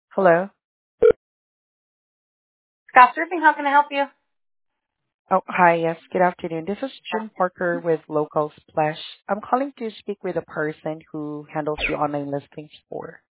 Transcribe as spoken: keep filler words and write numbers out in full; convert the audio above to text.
Hello. Scott Surfing, how can I help you? Oh, hi. Yes, good afternoon. This is Jim Parker with Local Splash. I'm calling to speak with the person who handles the online listings for.